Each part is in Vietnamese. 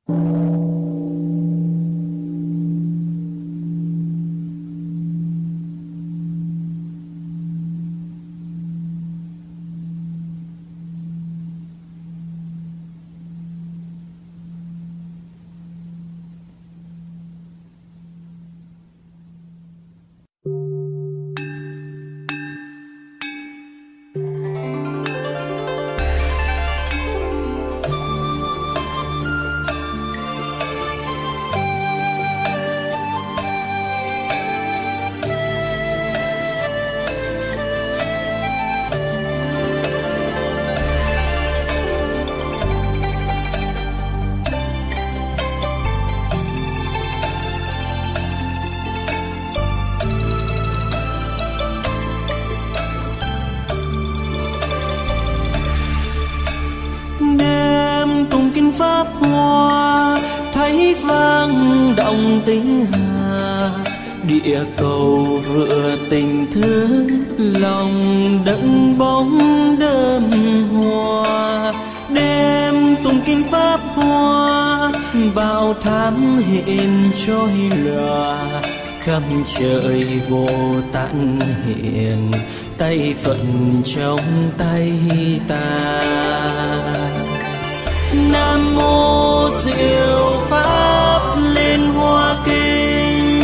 Pháp hoa thấy vang động tiếng Hà, địa cầu vừa tình thương lòng đẫm bóng đơm hoa. Đêm tụng kinh Pháp hoa bao thám hiện trôi lòa, khắp trời Bồ Tát hiện tay phận trong tay ta. Nam mô Diệu Pháp Liên Hoa Kinh,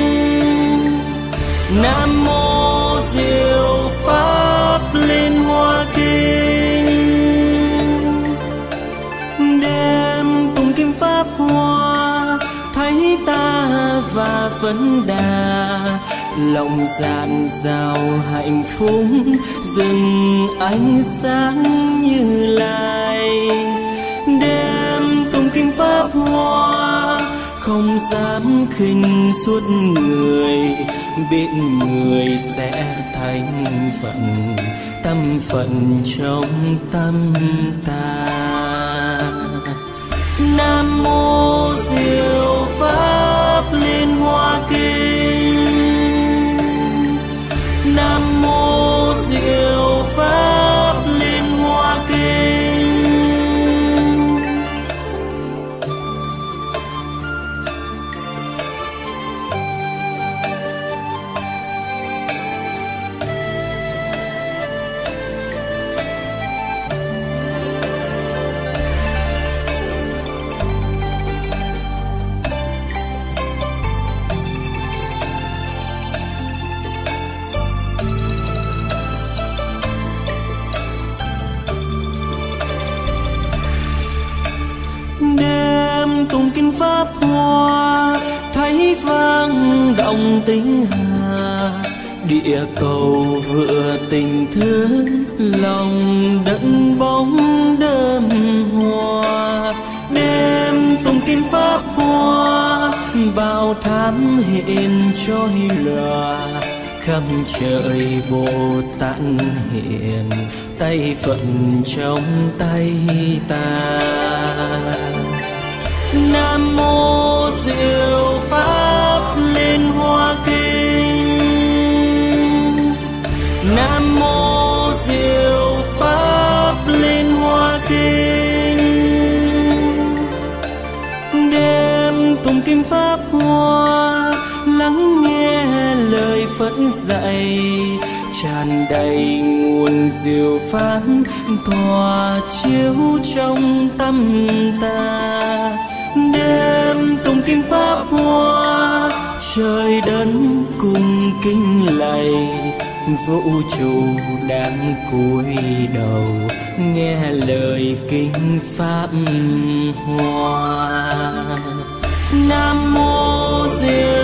Nam mô Diệu Pháp Liên Hoa Kinh. Đêm tụng kinh Pháp hoa thấy ta và vấn đà, lòng dạt dào hạnh phúc rừng ánh sáng Như Lai. Đêm tụng kinh Pháp hoa không dám khinh suốt người, biết người sẽ thành phận, tâm phận trong tâm ta. Nam mô Diệu Pháp Liên Hoa Kinh, Nam mô Diệu Pháp Liên Hoa Kinh. Tụng kinh Pháp hoa thấy vang động tiếng Hà, địa cầu vừa tình thương lòng đẫm bóng đơm hoa. Đêm tụng kinh Pháp hoa bao thám hiện trôi lòa, khắp trời Bồ Tát hiện tay phận trong tay ta. Nam mô Diệu Pháp Liên Hoa Kinh, Nam mô Diệu Pháp Liên Hoa Kinh. Đêm tụng kinh Pháp hoa lắng nghe lời Phật dạy, tràn đầy nguồn diệu pháp tỏa chiếu trong tâm ta. Đêm tụng kinh Pháp hoa trời đất cùng kính lạy, vũ trụ đang cúi đầu nghe lời kinh Pháp hoa. Nam mô Diệu